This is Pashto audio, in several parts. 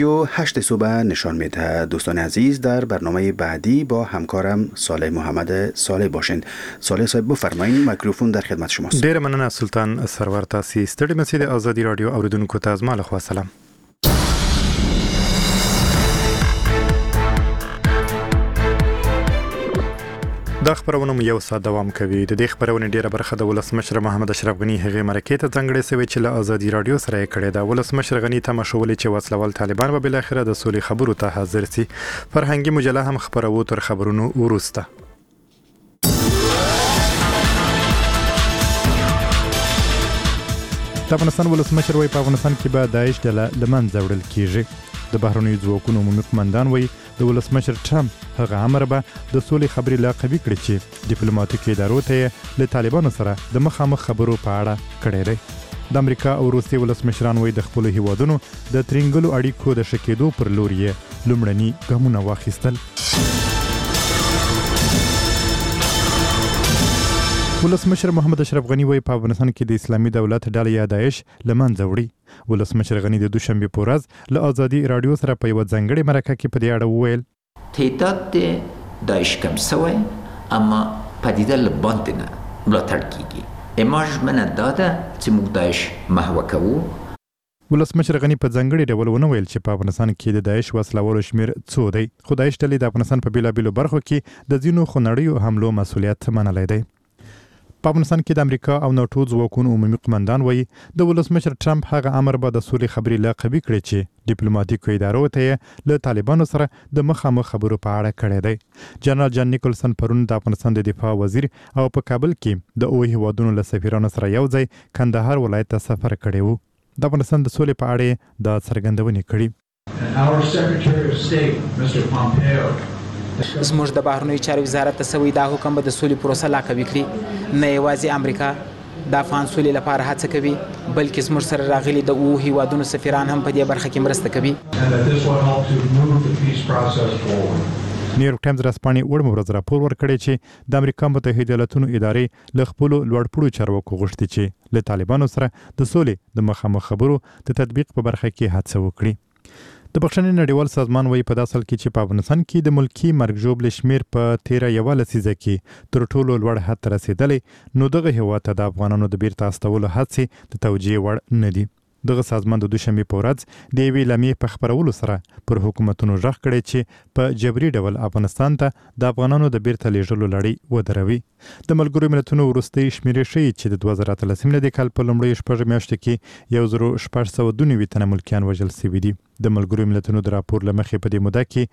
8 صبح نشان میده. دوستان عزیز، در برنامه بعدی با همکارم صالح محمد صالح باشند. صالح صاحب بفرمایید، میکروفون در خدمت شماست. ډیر مننه سلطان سرور. تاسو ستړي مسئله آزادی رادیو اوریدونکو ته از ما له خوا سلام. دا خبرونه مو یو ساعت دوام کوي. د دې خبرونه ډیره برخه د ولسمشر محمد اشرف غنی هغه مرکې ته ځانګړې سوي چې له آزادی رادیو سره کړي دا. ولسمشر غنی ته مشولې چې وسلوال طالبان به بل اخره د سولې خبرو ته حاضر سي. فرهنګي مجله هم خبرو تر خبرونو ورسته. د افغانستان ولسمشر وایي په افغانستان کې به داعش ډله له منځه وړل کیږي. د بهرنیو ځواکونو عمومي قومندان وایي د ولسمشر ټرمپ هغه امر به د سولې خبرې لا قوي کړي چې ډیپلوماټیک ادارو ته له طالبانو سره د مخامخ خبرو په اړه کړي دی. د امریکا او روسیې ولسمشران وایي د خپل هیوادونو د ترنګلو اړیکو د شکېدو پر لور یې لومړني ګامونه واخیستل. ولسمشر محمد اشرف غنی وایي په افغانستان کې د اسلامي دولت ډلې یا داعش له منځه وړي. ولسمشر غنی د دوشنبه په ورځ له آزادی رادیو سره په یو ځانګړي مرکه کې په دې اړه وویل تعداد داعش کم شوی اما پدیده له باندې نه ملاتړ کیږي. اما ژمنه داده چې موږ داعش محو کوو. ولسمشر غنی په ځانګړي ډول ونه ویل چې په افغانستان کې د داعش وسلوالو شمیر څو دی، خو داعش ډلې د افغانستان په بیلابیلو برخو کې د ځینو خونړیو حملو مسؤلیت منلی دی. په افغانستان کې د امریکا او ناټو ځواکونو عمومي قومندان وایي د ولسمشر ټرمپ هغه امر به د سولې خبرې لا قوي کړي چې ډیپلوماټیکو ادارو ته له طالبانو سره د مخامخ خبرو په اړه کړی دی. جنرال جان نیکلسن پرون د افغانستان د دفاع وزیر او په کابل کې د اوه هیوادونو له سفیرانو سره یو ځای کندهار ولایت ته سفر کړی و. د افغانستان د سولې په اړه د څرګندونې کړي. زموږ د بهرنیو چارو وزارت ته سوی دا حکم به د سولې پروسه لا قوي کړي. نه یوازې امریکا د افغان سولې لپاره هڅه کوي بلکې زموږ سره راغلي د اوه هیوادونو سفیران هم په دې برخه کې مرسته کوي. نیویورک ټایمز رسپانې وړمه ورځ راپور ورکړی چې د امریکا متحده ایالاتونو ادارې له خپلو لوړپوړو چارواکو غوښتي چې له طالبانو سره د سولې د مخامخ خبرو د تطبیق په برخه کې هڅه وکړي. د بخښنې نړیوال سازمان وایي په داسې حال کې چې په افغانستان کې د ملکی مرګ ژوبل شمیر په 13 لسیزه کې تر ټولو لوړ حد ته رسیدلی، نو دغه هیواد ته د افغانانو د بیرته استولو هڅې د توجیه وړ نه دي. دغه سازمان د دوشنبه په ورځ د یوې لمحې په خبرولو سره پر حکومتونو غږ کړی چې په جبري ډول افغانستان ته د افغانانو د بیرته لیږلو لړۍ ودروي. د ملګرو ملتونو وروستۍ شمیرې ښیي چې د 2013 میلادي کال په لومړیو شپږو میاشتو کې 1692 تنه ملکیان وژل شوي دي. د ملګرو ملتونو د راپور له مخې په دې موده کې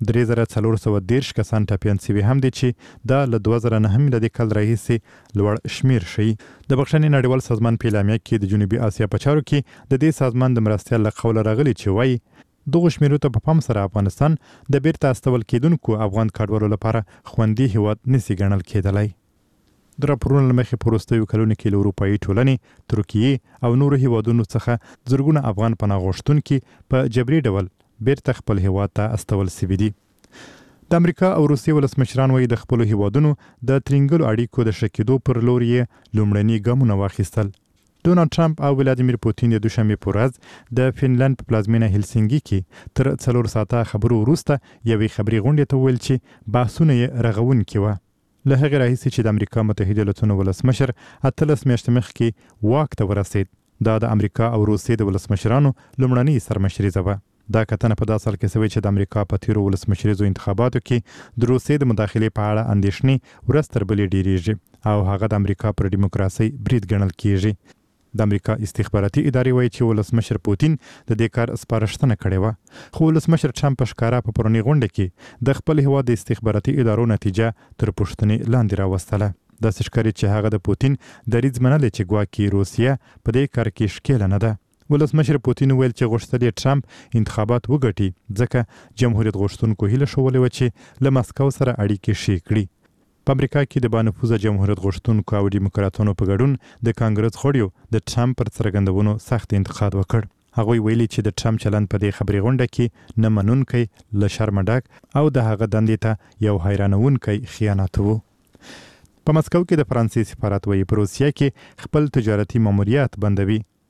3413 کسان ټپیان شوي هم دي چې دا له 2009 میلادي کال راهیسې لوړ شمیر ښیي. د بخښنې نړیوال سازمان په اعلامیه کې د جنوبي اسیا په چارو کې د دې سازمان د مرستیال له قوله راغلي چې وایي دغه شمیرو ته په پام سره افغانستان د بیرته استول کېدونکو افغان کډوالو لپاره خوندي هیواد نشي ګڼل کېدلی. د راپورونو له مخې په وروستیو کلونو کې له اروپایي ټولنې، ترکیې او نورو هیوادونو څخه زرګونه افغان پناه غوښتونکي په جبري ډول بیرته خپل هیواد ته استول شوي دي. د امریکا او روسیې ولسمشران وایي د خپلو هیوادونو د ترنګلو اړیکو د شکېدو پر لور یې لومړني ګامونه واخیستل. ډونالډ ټرمپ او ولادیمیر پوتین د دوشنبه په ورځ د فنلند په پلازمینه هلسینګي کې تر 4 ساعته خبرو وروسته یوې خبري غونډې ته ویل چې بحثونه یې رغونکي وو. له هغې راهیسې چې د امریکا متحده ایالاتونو ولسمشر 18 میاشتې مخکې واک ته ورسېد، دا د امریکا او روسیې د ولسمشرانو لومړنۍ سرمشریزه وه. دا کتنه په داسې حال کې شوې چې د امریکا په تیرو ولسمشریزو انتخاباتو کې د روسیې د مداخلې په اړه اندېښنې ورځ تر بلې ډېرېږي او هغه د امریکا پر ډیموکراسۍ برید ګڼل کېږي. د امریکا استخباراتي ادارې وایي چې ولسمشر پوتین د دې کار سپارښتنه کړې وه، خو ولسمشر ټرمپ په ښکاره په پرونۍ غونډه کې د خپل هیواد د استخباراتي ادارو نتیجه تر پوښتنې لاندې راوستله. داسې ښکاري چې هغه د پوتین دریځ منلی چې ګواکې روسیه په دې کار کې ښکېله نه ده. ولسمشر پوتین ویل چې غوښتل یې ټرمپ انتخابات وګټي ځکه جمهوریت غوښتونکو هیله ښولې وه چې له مسکو سره اړیکې ښې کړي. په امریکا کې د بانفوذه جمهوریت غوښتونکو او دیموکراتانو په ګډون د کانګرس غړیو د ټرمپ پر څرګندونو سخت انتقاد وکړ. هغوی ویلي چې د ټرمپ چلند په دې خبري غونډه کې نه منونکی، له شرمه ډک او د هغه دندې ته یو حیرانونکی خیانت و. په مسکو کې د فرانسې سفارت وایي په روسیه کې خپل تجارتي ماموریت بندوي.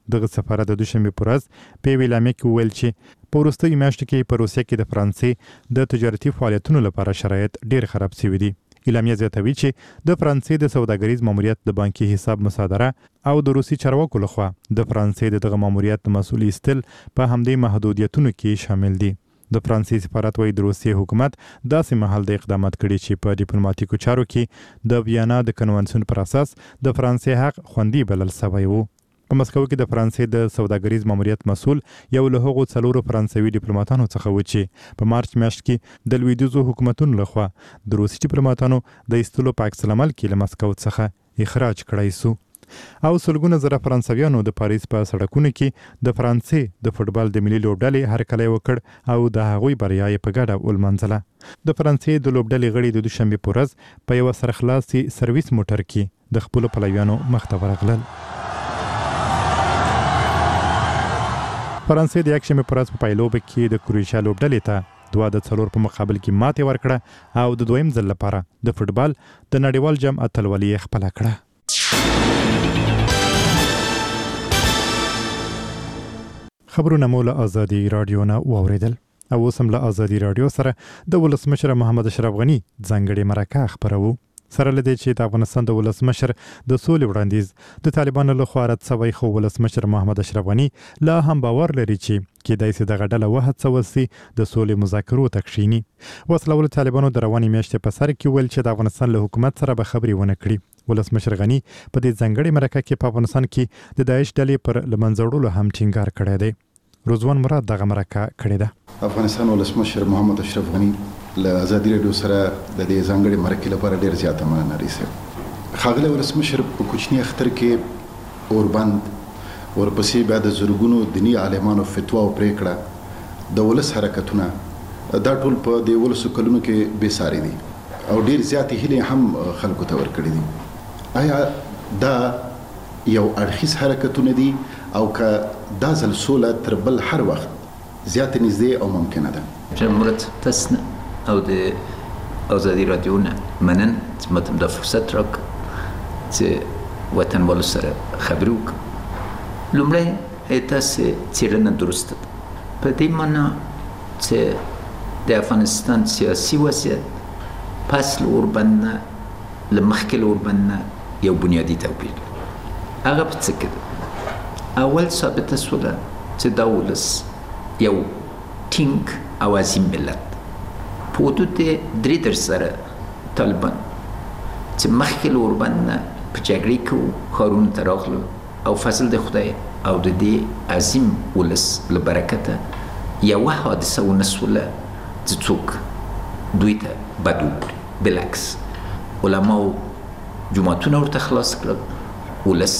دغه سفارت د دوشنبه پر ورځ په ویلامه کې ویل چې په وروستیو میاشتو کې په روسیه کې د فرانسې د تجارتي فعالیتونو لپاره شرایط ډیر خراب شوي دي. اعلامیه زیاتوي چې د فرانسې د سوداګریز ماموریت د بانکي حساب مصادره او د روسي چارواکو لخوا د فرانسې دغه ماموریت مسؤل ایستل په همدې محدودیتونو کې شامل دي. د فرانسې سفارت وايي د روسیې حکومت داسې مهال د اقدامات کړي چې په ډیپلوماټیکو چارو کې د ویانا د کنوانسیون پر اساس د فرانسې حق خوندي بلل شوی و. په مسکو کې د فرانسې د سوداګریز ماموریت مسؤل یو له هغو 4 فرانسوي ډیپلوماټانو څخه و چې په مارچ میاشت کې د لویدیځو حکومتونو لخوا د روسي ډیپلوماټانو د ایستلو په عکس العمل کې له مسکو څخه اخراج کړای شو. او سلګونه زره فرانسویانو د پاریس په سړکونو کې د فرانسې د فوټبال د ملي لوبډلې هرکلی وکړ او د هغوی بریا یې په ګډه ولمانځله. د فرانسې د لوبډلې غړي د دوشنبه په ورځ په یو سرخلاصي سرویس موټر کې د خپل پلویانو مخ ته ورغلل. فرانسې د یکشنبه په ورځ په پایلوب کې د کروشیا لوبډلې ته 2-4 په مقابل کې ماتې ورکړه او د دویم ځل لپاره د فوټبال د نړیوال جام اتلولي خپل کړه. خبرونه مو له ازادي رادیو نه واوریدل او اوس هم له ازادي رادیو سره د ولسمشر محمد اشرف غنی ځانګړي مرکه خبرو. سره لدې چې د افغانستان د ولسمشر د سولې وړاندیز د طالبانو لخوا رد شوی، خو ولسمشر محمد اشرف غنی لا هم باور لري چې کېدای شي دغه ډله وهڅول شي د سولې مذاکرو ته کښیني. وسلوال طالبانو د روانې میاشتې په سر کې ویل چې د افغانستان له حکومت سره به خبرې ونه کړي. ولسمشر غنی په دې ځانګړي مرکه کې په افغانستان کې د داعش ډلې پر لمنځوړلو هم ټینګار کړی دی. رضوان مراد دغه مرکه کړې ده. افغانستان ولسمشر محمد اشرف غنی له ازادي رادیو سره د دې ځانګړي مرکې لپاره ډیر زیاته مننه لري. ښاغلی ولسمشر په کوچني اختر کې اوربند ورپسې بیا د زرګونو دیني عالمانو فتوا او پریکړه د ولس حرکتونه دا ټول په دې ولسو کلونو کې بې ساري دي او ډیر زیاتې هیلې هم خلکو ته ورکړي دي. آیا دا یو اړخیز حرکتونه دي او که دا ځل سوله تر بل هر وخت زیاتې نږدې او ممکنه ده؟ جمهوریت تسنه او د ازادي رادیو نه منن چې ماته دا فرصت راکړ چې وطنوالو سره خبرې وکړم. لومړی تاسې څېړنه درسته ده په دې معنا چې د افغانستان سیاسي وضعیت پس له اوربند نه له مخکې له اوربند نه یو بنیادي توپیر لري. هغه په څه کې ده؟ اول ثابته شوله چې دا ولس یو ټینګ او عظیم ملت په حدود 3 سره طالبان چې مخکې له اوربند نه په جګړې کې ښارونو ته راغلل او فضل د خدای او د دې عظیم ولس له برکته یوه حادثه ونه شوله چې څوک دوی ته بد وګوري. بالعکس علماو جوماتونه ورته خلاص کړل، ولس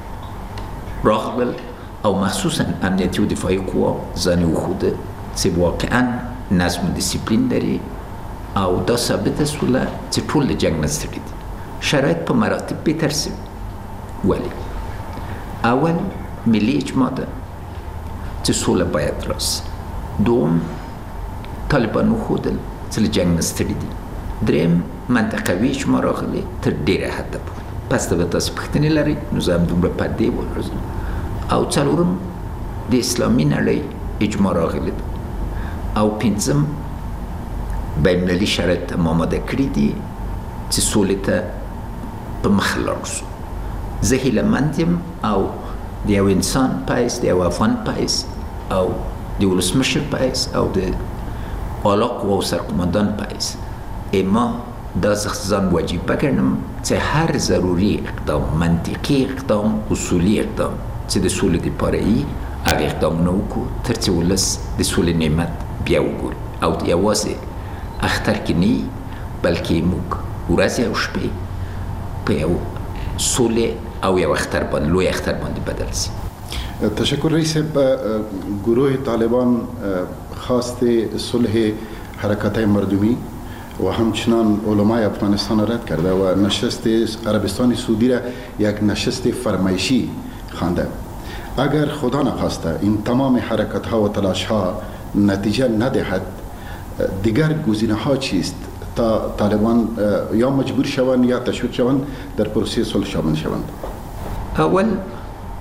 راغلل او مخصوصا امنیتي و دفاعي قوا ځان وښوده چې واقعا نظم و دیسپلین لري او دا ثابته شوله چې ټول له جنګ نه ستړي دي. شرایط په مراتب بهتر شوي. ولې؟ اول ملي اجماع ده چې سوله باید راسي. دوم طالبان وښودل چې له جنګ نه ستړي دي. دریم منطقوي اجماع راغلی تر ډېره حده پورې. پس ته به تاسو پوښتنې لرئ نو زه همدومره په دې ورځم. او څلورم د اسلامي نړۍ اجماع راغلی ده. او پنځم بینالمللي شرایط هم آماده کړي دي چې سولې ته په مخه لاړ شو. زه هیلهمند یم او د یو انسان په حیث د یو افغان په حیث او د ولسمشر په حیث او د اعلی قواو سرقومندان په حیث ما دا ځان وجیبه ګڼم چې هر ضروري اقدام، منطقي اقدام، اصولي اقدام چې د سولې دپاره یي هغه اقدامونه وکړو تر څو ولس د سولې نعمت بیا وګوري او یوازې اختر کې نه یي بلکې موږ ورځې او شپې په یو سولې او یو اختر باندې لوی اختر باندې بدل شي. تشکر رئیس. گروه طالبان خواست صلح حرکت‌های مردمی و همچنان علمای افغانستان را رد کرده و نشست عربستان سعودی را یک نشست فرمایشی خوانده. اگر خدا نخواسته این تمام حرکت‌ها و تلاش‌ها نتیجه ندهد دیگر گزینه‌ها چیست تا طالبان یا مجبور شوند یا تشویق شوند در پروسه صلح شامل شوند؟ اول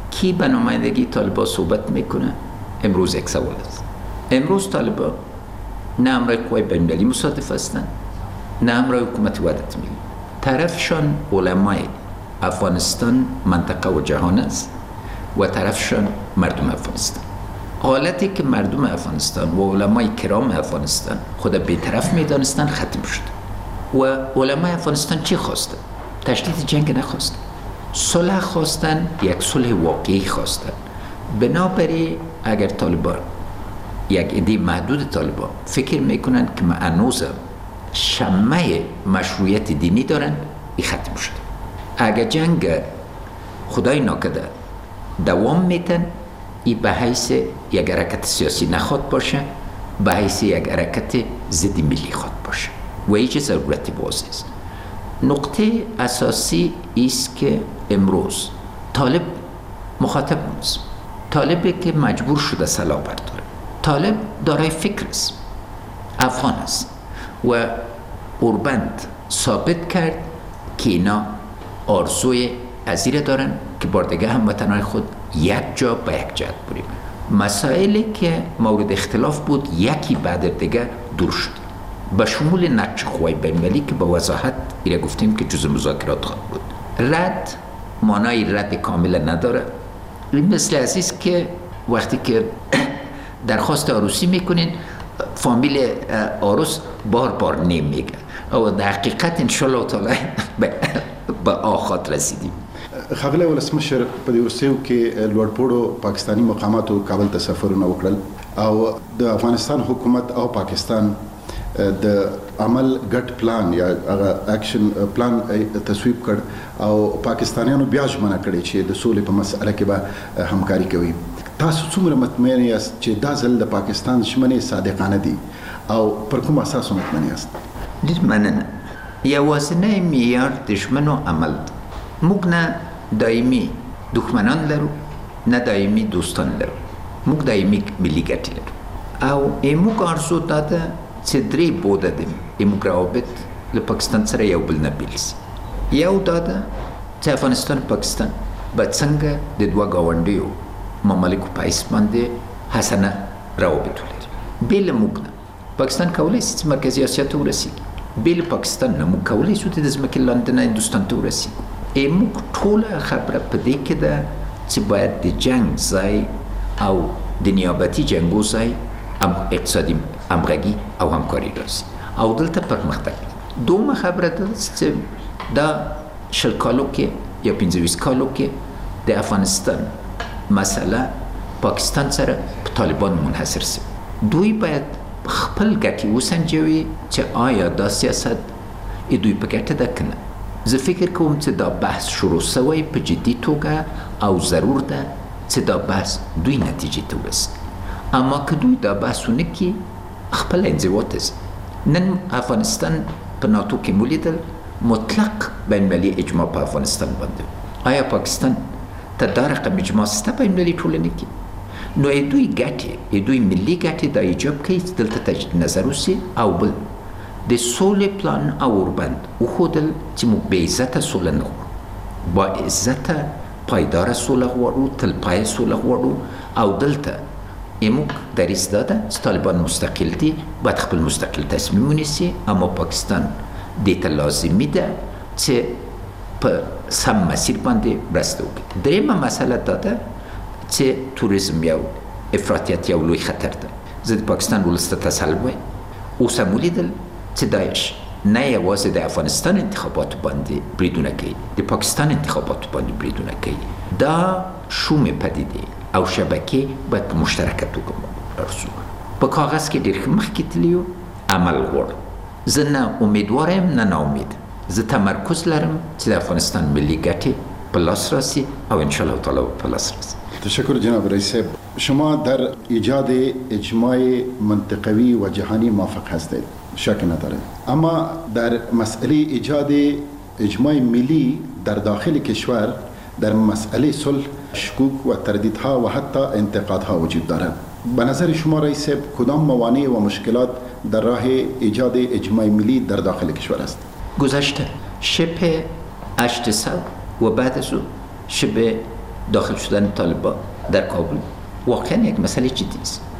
کی به نمایندگی طالبان صحبت میکنه؟ امروز یک سوال است. امروز طالبان نه همراه قوای بین‌المللی مصادف هستند، نه همراه حکومت وحدت ملی. طرفشان علمای افغانستان، منطقه و جهان است و طرفشان مردم افغانستان. حالتی که مردم افغانستان و علمای کرام افغانستان خود بی‌طرف میدانستند ختم شد و علمای افغانستان چی خواستند؟ تشدید جنگ نخواستند، صلح خواستند، یک صلح واقعی خواستند. بنابراین اگر طالبان، یک عده محدود طالبان فکر میکنن که ما هنوز شمه مشروعیت دینی دارن، این ختم شد. اگر جنگ خدای ناکرده دوام میتن، این به حیث یک حرکت سیاسی نخواد باشه، به حیث یک حرکت ضد ملی خواد باشه و هیچ ضرورتی واضح است. نقطه اساسی است که امروز طالب مخاطب نیست. طالبی که مجبور شده سلاح برداره. طالب دارای فکر است، افغان است و اوربند ثابت کرد که اینا آرزوی ازیره دارن که بار دیگه هموطنان خود یک جا به یک جهت بریم. مسائلی که مورد اختلاف بود یکی بعد دیگه دور شد، به شمول نقش قوای بین‌المللی که به وضاحت ایره گفتیم که جزء مذاکرات خواهد بود. رد معنای رد کامل نداره. این مثل عزیز که وقتی که درخواست عروسی میکنین، فامیل عروس بار نمیگه او در حقیقت انشالله تعالی به آخات رسیدیم. ښاغلی ولسمشر، په دې وروستیو کې لوړپوړو پاکستاني مقاماتو کابل ته سفرونه وکړل او د افغانستان حکومت او پاکستان د عمل ګډ پلان یا هغه اکشن پلان تصویب کړ او پاکستانیانو بیا ژمنه کړې چې د سولې په مسأله کې به همکاري کوي. تاسو څومره مطمئن یاست چې دا ځل د پاکستان ژمنې صادقانه دي او پر کوم اساس مطمئن یاست؟ ډېر مننه. یوازینی معیار د ژمنو عمل دی. موږ نه دایمي دښمنان لرو، نه دایمي دوستان لرو. موږ دایمي ملي ګټې لرو او موږ ارزو دا ده چې درې بوده دي موږ روابط له پاکستان سره یو بل نه بیل سي. یو دا ده چې افغانستان پاکستان به څنګه د دوه ګاونډیو ممالکو په حیث باندې حسنه روابط ولري. بې له موږ نه پاکستان کولی سي چې مرکزي اسیا ته ورسېږي، بې له پاکستان نه موږ کولی سو چې د ځمکې لاندې نه هندوستان ته ورسېږو. موږ ټوله خبره په دې کې ده چې باید د جنگ ځای او د نیابتي جنګو ځای اقتصادي همغږي او همکاري راسي او دلته پرمختګ. دومره خبره ده چې دا 20 کالو کې یا 25 کالو کې د افغانستان مسله پاکستان سره په طالبان منحصر سي. دوی باید خپل ګټې وسنجوي چې آیا دا سیاست دوی په ګټه ده که نه. زه فکر کوم چې دا بحث شروع سوی په جدي توګه او ضرور ده چې دا بحث دوی نتیجې ته ورسي. اما که دوی دا بحث ونه کړي خپل انزوا ته ځي. نن افغانستان په ناتو کې مولیدل مطلق بین‌المللي اجماع په افغانستان باندې. آیا پاکستان ته دا رقم اجماع شته په بین‌المللي ټولنه کې؟ نو دوی ګټې، دوی ملي ګټې دا ایجاب کوي چې دلته تجدید نظر وسي او بل د سولې پلان او اوربند وښودل چې موږ بې عزته سوله نه غواړو، با عزته پایداره سوله غواړو، تلپایه سوله غواړو او دلته موږ دریځ دا ده چې طالبان مستقل دي، باید خپل مستقل تصمیم ونیسي. اما پاکستان دې ته لازمي ده چې په سم مسیر باندې مرسته وکړي. درېیمه مسله دا ده چې توریزم یو افراطیت یو لوی خطر ده. زه د پاکستان ولس ته تسل وایم، اوس هم ولیدل چې داعش نه یوازې د افغانستان انتخاباتو باندې بریدونه کوي، د پاکستان انتخاباتو باندې بریدونه کوي. دا شومې پدیدې او شبکې باید په مشترکه توګه ارزو. په کاغذ کې ډېر ښه مخکې تللي یو، عمل غواړو. زه نه امیدواره یم نه ناامید. زه تمرکز لرم چې د افغانستان ملي ګټې په لاس راسي او انشاءالله تعالی په لاس راسي. تشکر جناب رئیس صاحب. شما در ایجاد اجماع منطقوی و جهانی موافق هستید، شک نداره، اما در مسئله ایجاد اجماع ملی در داخل کشور در مسئله صلح شکوک و تردیدها و حتی انتقادها وجود دارد. به نظر شما رئیس صاحب کدام موانع و مشکلات در راه ایجاد اجماع ملی در داخل کشور است؟ گذشته شبه 8 سال و بعد از او شبه داخل شدن طالبان در کابل واقعا یک مسئله جدی است.